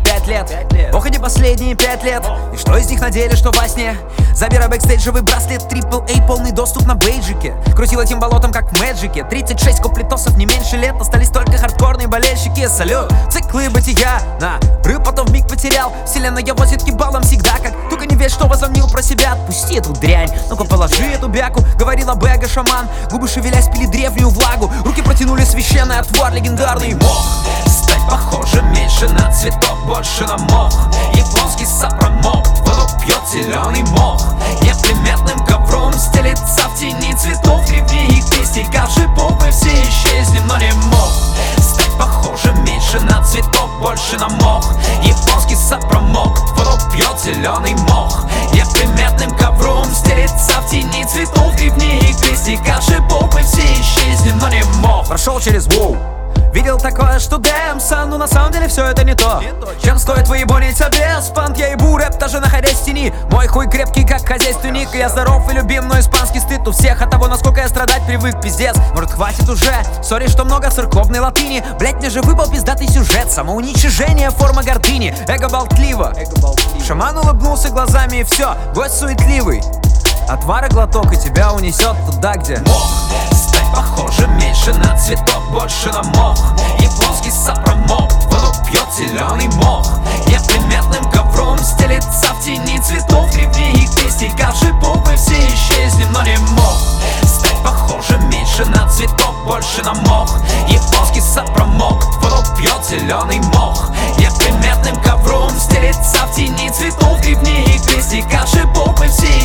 5 лет. Ох, эти последние 5 лет. И что из них на деле, что во сне? Забирай бэкстейджевый браслет, AAA, полный доступ на бейджике. Крутил этим болотом, как в Мэджике. 36 куплетосов, не меньше лет. Остались только хардкорные болельщики. Салют, циклы бытия. На рыб потом вмиг потерял. Вселенная возит кибалом всегда как. Только не верь, что возомнил про себя. Отпусти эту дрянь, ну-ка положи эту бяку. Говорила Бэга шаман. Губы шевелясь пили древнюю влагу. Руки протянули священный отвар, легендарный мох. Стать похожим меньше на цветок, больше на мох. Японский сапромок, воду пьет зеленый мох. Неприметным ковром стелится в тени цветов. Древние песни, как шипов, мы все исчезнем, но не мох. Стать похожим меньше на цветок, больше на мох. Японский сапромок, воду пьет зеленый мох. Неприметным ковром стелится в тени цветов. Древние песни, как шипов, мы все исчезнем, но не мох. Прошел через воу. Видел такое, что дэмса, но на самом деле все это не то. Чем стоит выебониться без пант? Я ебу рэп, даже находясь в тени. Мой хуй крепкий, как хозяйственник. Я здоров и любим, но испанский стыд у всех от того, насколько я страдать привык, пиздец. Может, хватит уже? Сори, что много церковной латыни. Блять, мне же выпал пиздатый сюжет. Самоуничижение, форма гордыни. Эго болтливо. Шаман улыбнулся глазами и все. Гость суетливый. Отвара глоток и тебя унесет туда, где мох. Стать похожим меньше на цветок, больше на мох. Японский сапромок, воду пьет зеленый мох. Неприметным ковром стелится в тени цветов. Древние песни, как шипов, мы все исчезнем, но не мох. Стать похожим меньше на цветок, больше на мох. Японский сапромок, воду пьет зеленый мох. Неприметным ковром стелится в тени цветов. Древние песни, как шипов, мы все